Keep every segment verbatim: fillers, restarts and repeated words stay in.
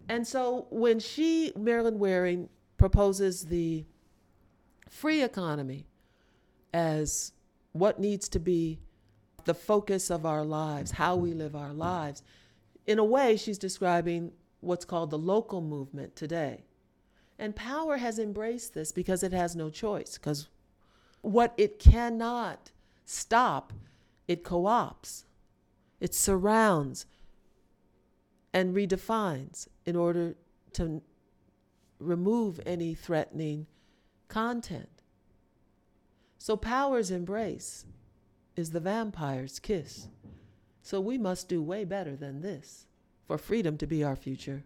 And so when she, Marilyn Waring, proposes the free economy as what needs to be the focus of our lives, how we live our lives, in a way, she's describing what's called the local movement today. And power has embraced this because it has no choice, because what it cannot stop, it co-opts, it surrounds and redefines in order to remove any threatening content. So power's embrace is the vampire's kiss. So we must do way better than this for freedom to be our future.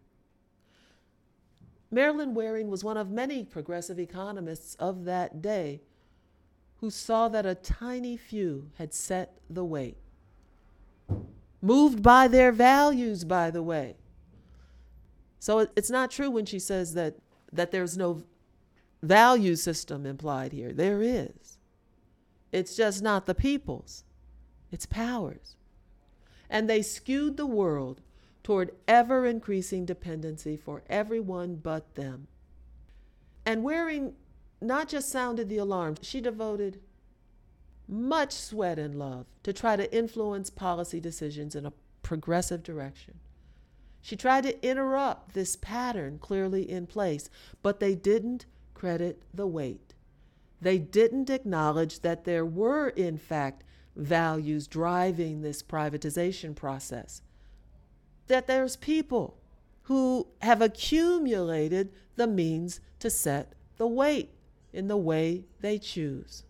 Marilyn Waring was one of many progressive economists of that day who saw that a tiny few had set the weight. Moved by their values, by the way. So it's not true when she says that, that there's no value system implied here. There is. It's just not the people's. It's power's. And they skewed the world toward ever-increasing dependency for everyone but them. And Waring not just sounded the alarm, she devoted much sweat and love to try to influence policy decisions in a progressive direction. She tried to interrupt this pattern clearly in place, but they didn't credit the weight. They didn't acknowledge that there were, in fact, values driving this privatization process. That there's people who have accumulated the means to set the weight in the way they choose.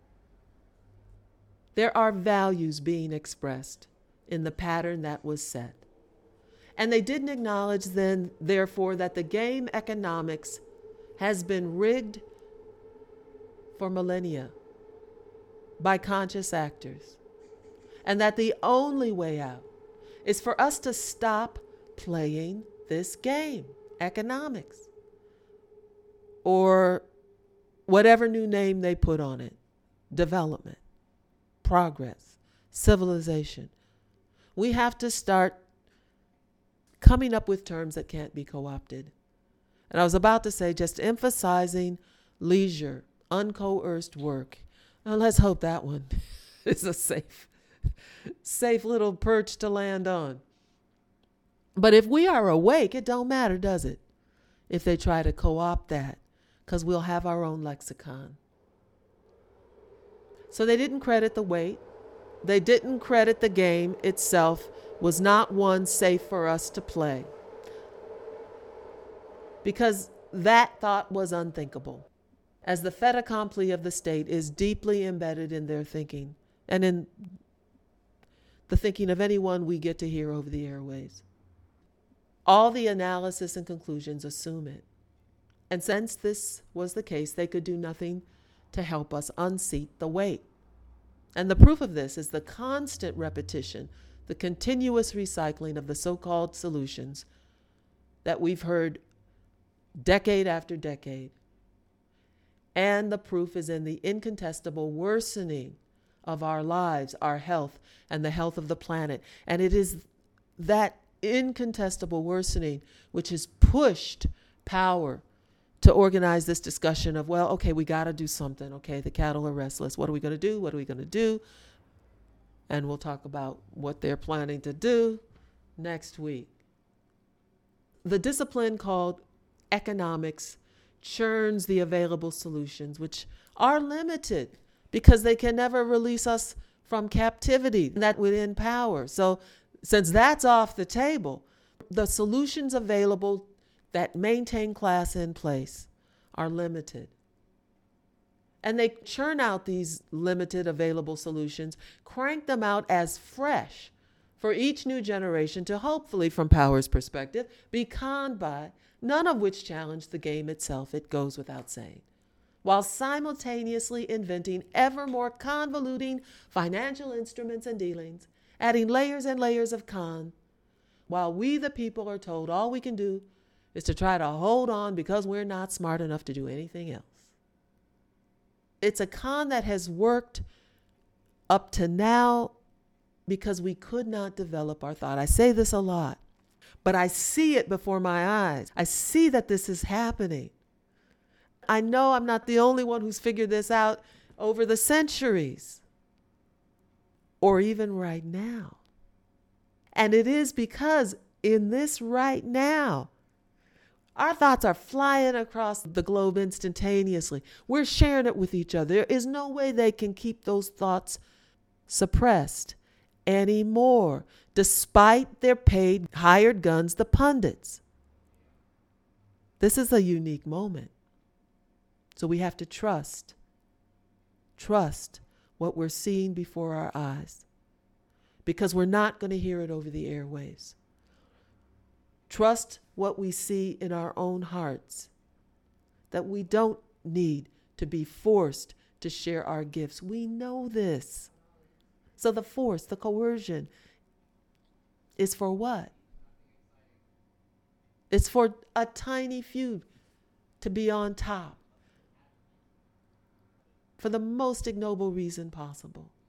There are values being expressed in the pattern that was set. And they didn't acknowledge then, therefore, that the game economics has been rigged for millennia by conscious actors. And that the only way out is for us to stop playing this game, economics, or whatever new name they put on it, development, progress, civilization. We have to start coming up with terms that can't be co-opted. And I was about to say, just emphasizing leisure, uncoerced work. Well, let's hope that one is a safe, safe little perch to land on. But if we are awake, it don't matter, does it? If they try to co-opt that, because we'll have our own lexicon. So they didn't credit the weight. They didn't credit the game itself was not one safe for us to play. Because that thought was unthinkable, as the fait accompli of the state is deeply embedded in their thinking and in the thinking of anyone we get to hear over the airwaves. All the analysis and conclusions assume it. And since this was the case, they could do nothing to help us unseat the weight. And the proof of this is the constant repetition, the continuous recycling of the so-called solutions that we've heard decade after decade. And the proof is in the incontestable worsening of our lives, our health, and the health of the planet. And it is that incontestable worsening which has pushed power to organize this discussion of, well, okay, we got to do something. Okay, the cattle are restless. What are we going to do? What are we going to do? And we'll talk about what they're planning to do next week. The discipline called economics churns the available solutions, which are limited because they can never release us from captivity that would end power. So since that's off the table, the solutions available that maintain class in place are limited. And they churn out these limited available solutions, crank them out as fresh for each new generation to hopefully, from power's perspective, be conned by, none of which challenge the game itself, it goes without saying, while simultaneously inventing ever more convoluting financial instruments and dealings, adding layers and layers of con, while we the people are told all we can do is to try to hold on because we're not smart enough to do anything else. It's a con that has worked up to now because we could not develop our thought. I say this a lot, but I see it before my eyes. I see that this is happening. I know I'm not the only one who's figured this out over the centuries, or even right now. And it is because in this right now, our thoughts are flying across the globe instantaneously. We're sharing it with each other. There is no way they can keep those thoughts suppressed anymore, despite their paid hired guns, the pundits. This is a unique moment. So we have to trust, trust what we're seeing before our eyes, because we're not going to hear it over the airwaves. Trust what we see in our own hearts, that we don't need to be forced to share our gifts. We know this. So the force, the coercion, is for what? It's for a tiny few to be on top for the most ignoble reason possible.